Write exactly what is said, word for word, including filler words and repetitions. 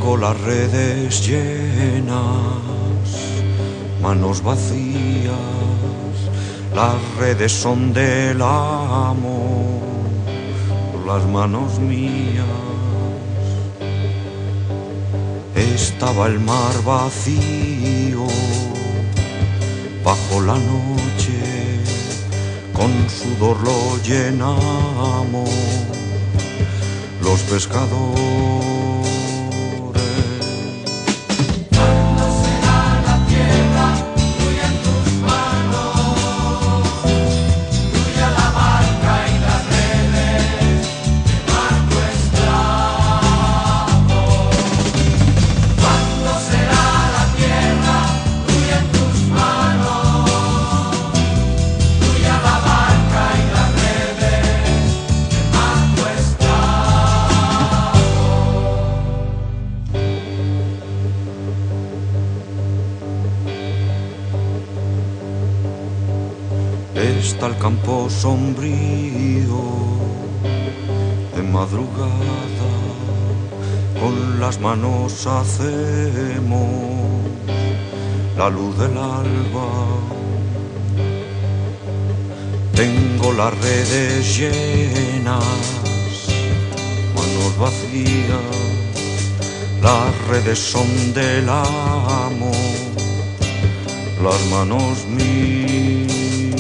Tengo las redes llenas, manos vacías, las redes son del amo, las manos mías. Estaba el mar vacío, bajo la noche, con sudor lo llenamos, los pescadores. Está el campo sombrío de madrugada, con las manos hacemos la luz del alba. Tengo las redes llenas, manos vacías, las redes son del amo, las manos mías.